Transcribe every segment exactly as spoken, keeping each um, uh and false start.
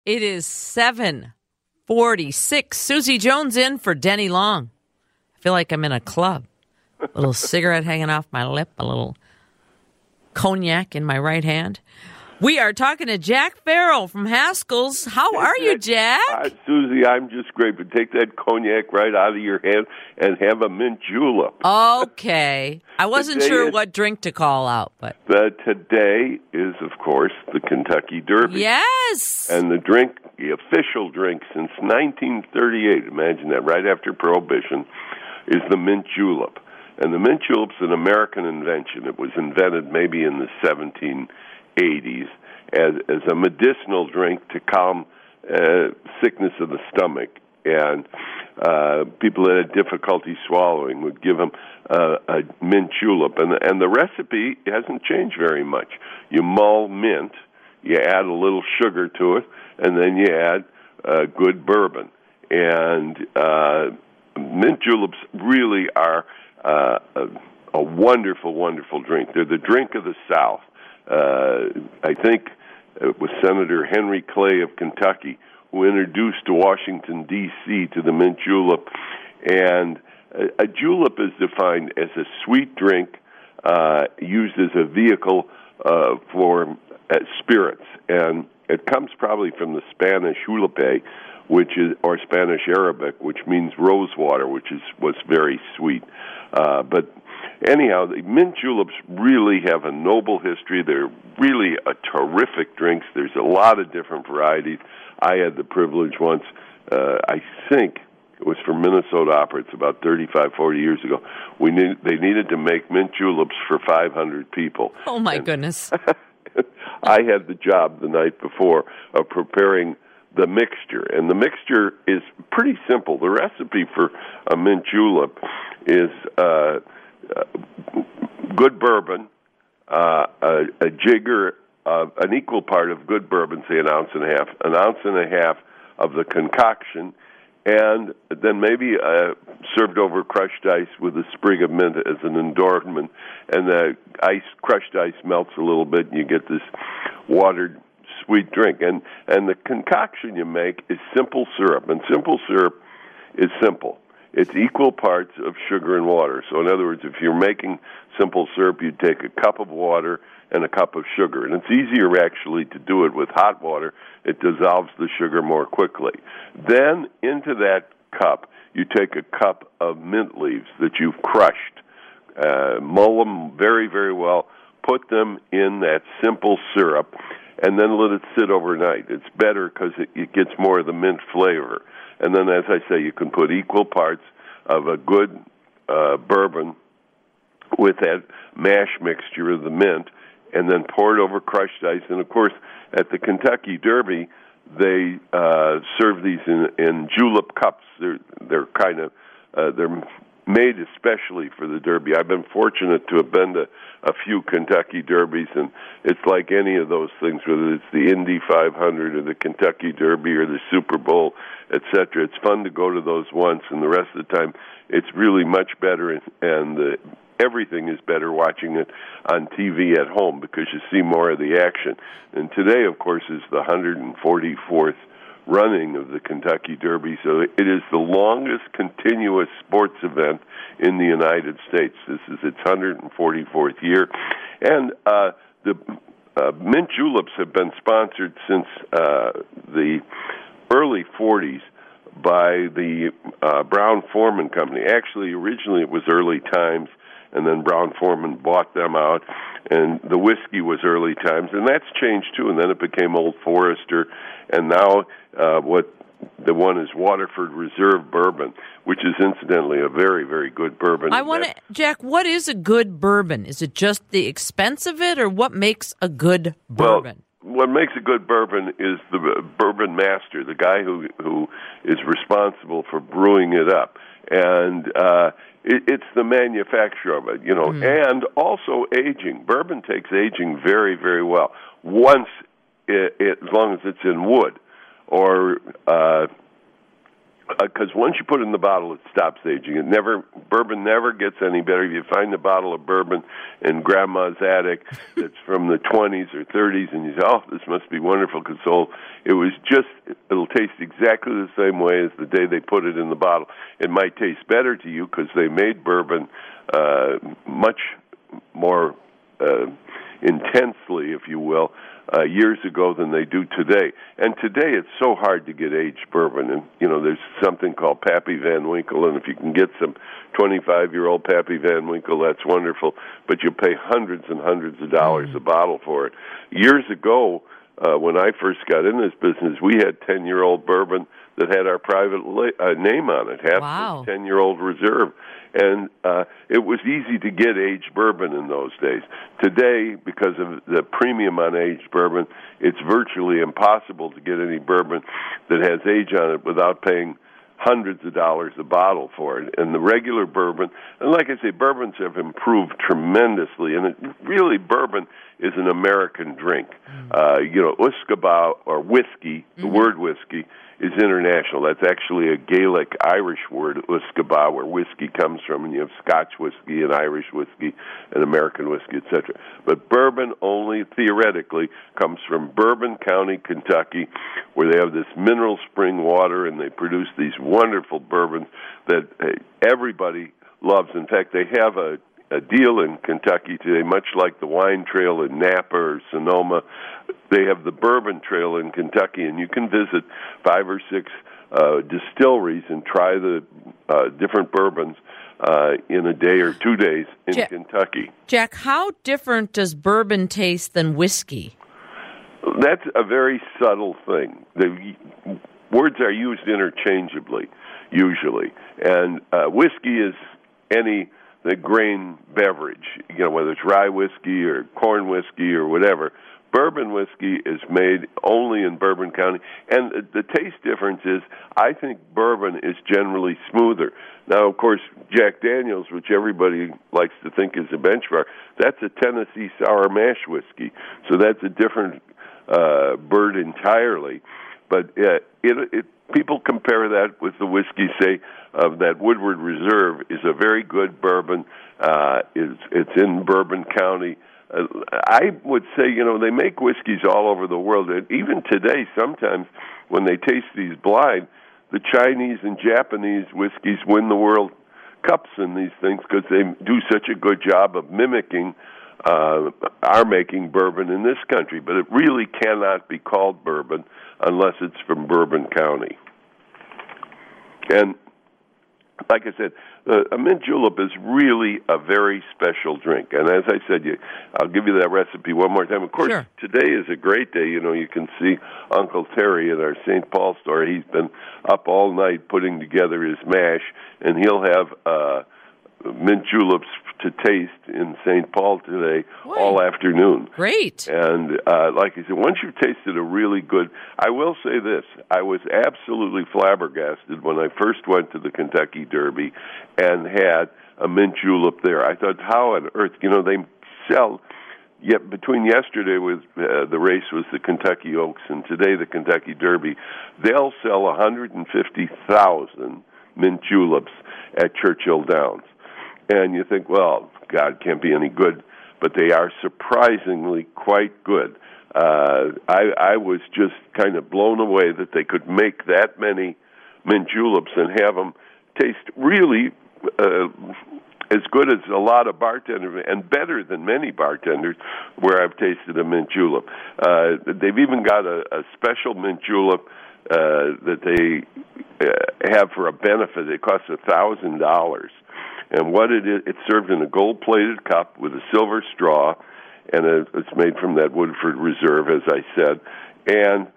It is seven forty-six. Susie Jones in for Denny Long. I feel like I'm in a club. A little cigarette hanging off my lip, a little cognac in my right hand. We are talking to Jack Farrell from Haskell's. How are you, Jack? Uh, Susie, I'm just great. But take that cognac right out of your hand and have a mint julep. Okay. I wasn't Today sure is, what drink to call out, but uh, today is, of course, the Kentucky Derby. yes. And the drink, the official drink since nineteen thirty-eight, imagine that, right after Prohibition, is the mint julep. And the mint julep's an American invention. It was invented maybe in the seventeen eighties as, as a medicinal drink to calm uh, sickness of the stomach. And uh, people that had difficulty swallowing would give them uh, a mint julep. And, and the recipe hasn't changed very much. You mull mint, you add a little sugar to it, and then you add uh, good bourbon. And uh, mint juleps really are uh, a, a wonderful, wonderful drink. They're the drink of the South. Uh, I think it was Senator Henry Clay of Kentucky who introduced to Washington, D C to the mint julep. And a, a julep is defined as a sweet drink uh, used as a vehicle uh, for uh, spirits. And it comes probably from the Spanish julepe, which is, or Spanish Arabic, which means rose water, which is was very sweet. Uh, but anyhow, the mint juleps really have a noble history. They're really a terrific drinks. There's a lot of different varieties. I had the privilege once, uh, I think it was for Minnesota Opera. It's about thirty-five, forty years ago. We need, they needed to make mint juleps for five hundred people. Oh, my and goodness. I had the job the night before of preparing the mixture, and the mixture is pretty simple. The recipe for a mint julep is uh, uh, good bourbon, uh, a, a jigger, uh, an equal part of good bourbon, say an ounce and a half, an ounce and a half of the concoction, and then maybe uh, served over crushed ice with a sprig of mint as an adornment, and the ice, crushed ice melts a little bit, and you get this watered sweet drink. And and the concoction you make is simple syrup, and simple syrup is simple. It's equal parts of sugar and water. So in other words, if you're making simple syrup, you'd take a cup of water and a cup of sugar. And it's easier actually to do it with hot water. It dissolves the sugar more quickly. Then into that cup, you take a cup of mint leaves that you've crushed, uh, mull them very, very well, put them in that simple syrup, and then let it sit overnight. It's better because it, it gets more of the mint flavor. And then, as I say, you can put equal parts of a good uh, bourbon with that mash mixture of the mint, and then pour it over crushed ice. And, of course, at the Kentucky Derby, they uh, serve these in, in julep cups. They're, they're kind of uh, they're made especially for the Derby. I've been fortunate to have been to a few Kentucky Derbies, and it's like any of those things, whether it's the Indy five hundred or the Kentucky Derby or the Super Bowl, et cetera. It's fun to go to those once, and the rest of the time it's really much better, and, and the, everything is better watching it on T V at home because you see more of the action. And today, of course, is the one hundred forty-fourth running of the Kentucky Derby, so it is the longest continuous sports event in the United States. This is its one hundred forty-fourth year, and uh, the uh, mint juleps have been sponsored since uh, the early forties by the uh, Brown-Forman Company. Actually, originally it was Early Times, and then Brown-Forman bought them out, and the whiskey was Early Times, and that's changed too, and then it became Old Forester, and now uh, what the one is Waterford Reserve Bourbon, which is incidentally a very, very good bourbon. I want to, Jack, what is a good bourbon? Is it just the expense of it, or what makes a good bourbon? Well, what makes a good bourbon is the bourbon master, the guy who who is responsible for brewing it up. And uh, it, it's the manufacture of it, you know, mm. and also aging. Bourbon takes aging very, very well. Once, it, it, as long as it's in wood, or uh, Because uh, once you put it in the bottle, it stops aging. It never bourbon never gets any better. If you find a bottle of bourbon in Grandma's attic that's from the twenties or thirties, and you say, "Oh, this must be wonderful," because so it was just it'll taste exactly the same way as the day they put it in the bottle. It might taste better to you because they made bourbon uh, much more uh, intensely, if you will, Uh, years ago than they do today. And today it's so hard to get aged bourbon. And, you know, there's something called Pappy Van Winkle, and if you can get some twenty-five-year-old Pappy Van Winkle, that's wonderful. But you pay hundreds and hundreds of dollars mm. a bottle for it. Years ago, uh, when I first got in this business, we had ten-year-old bourbon that had our private la- uh, name on it, half wow. ten-year-old reserve. And uh, it was easy to get aged bourbon in those days. Today, because of the premium on aged bourbon, it's virtually impossible to get any bourbon that has age on it without paying hundreds of dollars a bottle for it. And the regular bourbon, and like I say, bourbons have improved tremendously. And it, really, bourbon is an American drink. Mm. Uh, you know, Usquebaugh, or whiskey, the mm-hmm. word whiskey, is international. That's actually a Gaelic Irish word, Usquebaugh, where whiskey comes from, and you have Scotch whiskey and Irish whiskey and American whiskey, et cetera. But bourbon only theoretically comes from Bourbon County, Kentucky, where they have this mineral spring water, and they produce these wonderful bourbons that uh, everybody loves. In fact, they have a a deal in Kentucky today, much like the wine trail in Napa or Sonoma. They have the bourbon trail in Kentucky, and you can visit five or six uh, distilleries and try the uh, different bourbons uh, in a day or two days in Jack, Kentucky. Jack, how different does bourbon taste than whiskey? That's a very subtle thing. The words are used interchangeably, usually. And uh, whiskey is any the grain beverage, you know, whether it's rye whiskey or corn whiskey or whatever. Bourbon whiskey is made only in Bourbon County, and the taste difference is I think bourbon is generally smoother. Now, of course, Jack Daniels, which everybody likes to think is a benchmark, that's a Tennessee sour mash whiskey, so that's a different uh, bird entirely. But uh, it, it people compare that with the whiskey, say, of that Woodward Reserve is a very good bourbon. Uh, it's, it's in Bourbon County. Uh, I would say, you know, they make whiskeys all over the world. And even today, sometimes when they taste these blind, the Chinese and Japanese whiskeys win the World Cups in these things because they do such a good job of mimicking uh, our making bourbon in this country. But it really cannot be called bourbon unless it's from Bourbon County. And like I said, uh, a mint julep is really a very special drink. And as I said, you, I'll give you that recipe one more time. Of course, sure. Today is a great day. You know, you can see Uncle Terry at our Saint Paul store. He's been up all night putting together his mash, and he'll have uh, mint juleps to taste in Saint Paul today Boy. all afternoon. Great. And uh, like I said, once you've tasted a really good, I will say this, I was absolutely flabbergasted when I first went to the Kentucky Derby and had a mint julep there. I thought, how on earth, you know, they sell, yet between yesterday was uh, the race was the Kentucky Oaks and today the Kentucky Derby, they'll sell one hundred fifty thousand mint juleps at Churchill Downs. And you think, well, God, can't be any good, but they are surprisingly quite good. Uh, I, I was just kind of blown away that they could make that many mint juleps and have them taste really uh, as good as a lot of bartenders, and better than many bartenders where I've tasted a mint julep. Uh, they've even got a, a special mint julep uh, that they uh, have for a benefit. It costs one thousand dollars. And what it is, it's served in a gold-plated cup with a silver straw, and it's made from that Woodford Reserve, as I said. And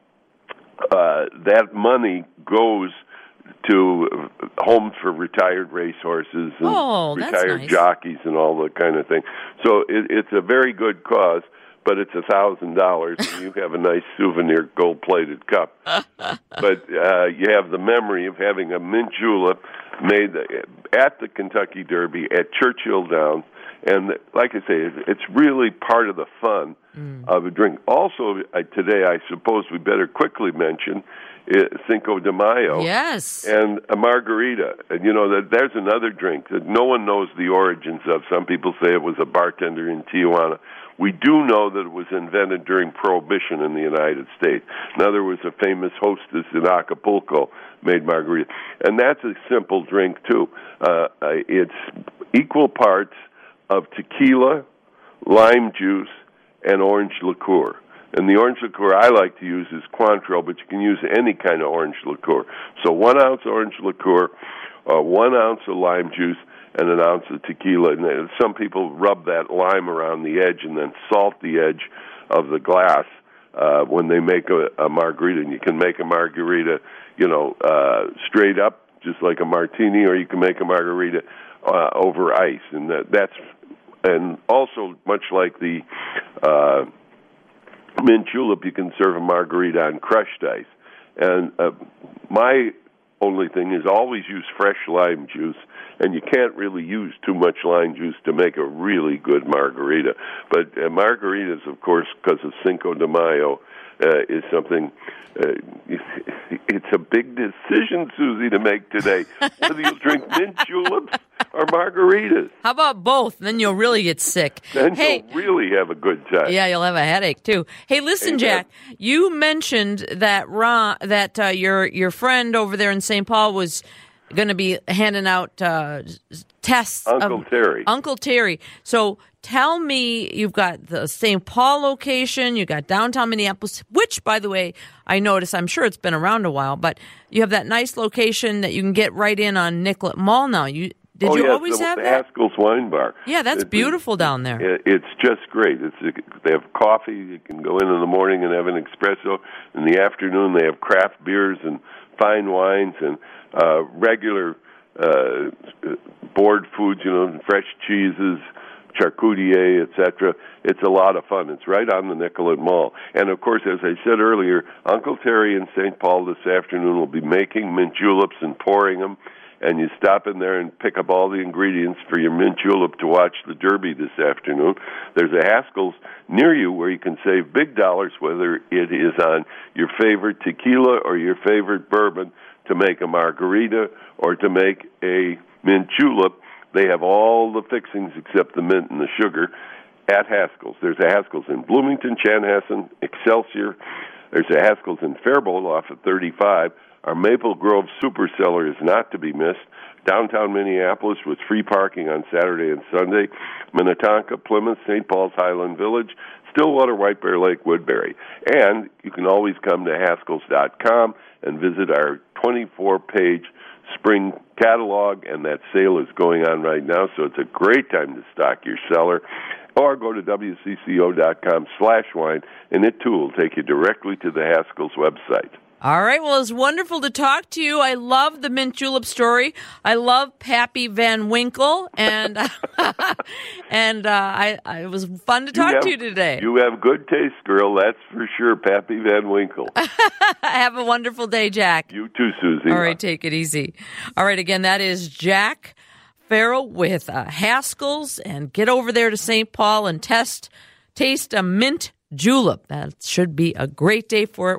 uh, that money goes to homes for retired racehorses and oh, retired nice. jockeys and all that kind of thing. So it, it's a very good cause, but it's a thousand dollars, and you have a nice souvenir gold-plated cup. But uh, you have the memory of having a mint julep made at the Kentucky Derby at Churchill Downs, and like I say, it's really part of the fun mm. of a drink. Also, uh, today, I suppose we better quickly mention Cinco de Mayo. Yes. And a margarita. And, you know, that there's another drink that no one knows the origins of. Some people say it was a bartender in Tijuana. We do know that it was invented during Prohibition in the United States. Now, there was a famous hostess in Acapulco made margarita. And that's a simple drink, too. Uh, it's equal parts of tequila, lime juice, and orange liqueur. And the orange liqueur I like to use is Cointreau, but you can use any kind of orange liqueur. So one ounce orange liqueur, uh, one ounce of lime juice, and an ounce of tequila. And some people rub that lime around the edge and then salt the edge of the glass uh, when they make a, a margarita. And you can make a margarita, you know, uh, straight up, just like a martini, or you can make a margarita uh, over ice. And that, that's and also much like the uh, mint julep, you can serve a margarita on crushed ice. And uh, my only thing is always use fresh lime juice, and you can't really use too much lime juice to make a really good margarita. But uh, margaritas, of course, because of Cinco de Mayo, uh, is something, uh, it's a big decision, Susie, to make today. Whether you drink mint juleps or margaritas. How about both? Then you'll really get sick. Then hey, you'll really have a good time. Yeah, you'll have a headache too. Hey, listen, Amen. Jack. You mentioned that Ron, that uh, your your friend over there in Saint Paul was going to be handing out uh, tests. Uncle of, Terry. Uncle Terry. So tell me, you've got the Saint Paul location, you got downtown Minneapolis, which, by the way, I noticed, I'm sure it's been around a while, but you have that nice location that you can get right in on Nicollet Mall now. You Did oh, you yes, always the, have the that? Haskell's Wine Bar. Yeah, that's it, beautiful it, down there. It, it's just great. It's They have coffee. You can go in in the morning and have an espresso. In the afternoon, they have craft beers and fine wines and uh, regular uh, board foods, you know, fresh cheeses, charcuterie, et cetera. It's a lot of fun. It's right on the Nicollet Mall. And, of course, as I said earlier, Uncle Terry in Saint Paul this afternoon will be making mint juleps and pouring them. And you stop in there and pick up all the ingredients for your mint julep to watch the Derby this afternoon. There's a Haskell's near you where you can save big dollars, whether it is on your favorite tequila or your favorite bourbon, to make a margarita or to make a mint julep. They have all the fixings except the mint and the sugar at Haskell's. There's a Haskell's in Bloomington, Chanhassen, Excelsior. There's a Haskell's in Faribault off of thirty-five. Our Maple Grove Super Cellar is not to be missed. Downtown Minneapolis with free parking on Saturday and Sunday. Minnetonka, Plymouth, Saint Paul's, Highland Village, Stillwater, White Bear Lake, Woodbury. And you can always come to Haskells dot com and visit our twenty-four page spring catalog, and that sale is going on right now, so it's a great time to stock your cellar. Or go to W C C O dot com slash wine, and it too will take you directly to the Haskell's website. All right. Well, it's wonderful to talk to you. I love the mint julep story. I love Pappy Van Winkle, and and uh, I, I it was fun to talk you have, to you today. You have good taste, girl. That's for sure, Pappy Van Winkle. Have a wonderful day, Jack. You too, Susie. All right, take it easy. All right, again, that is Jack Farrell with uh, Haskell's, and get over there to Saint Paul and test taste a mint julep. That should be a great day for it.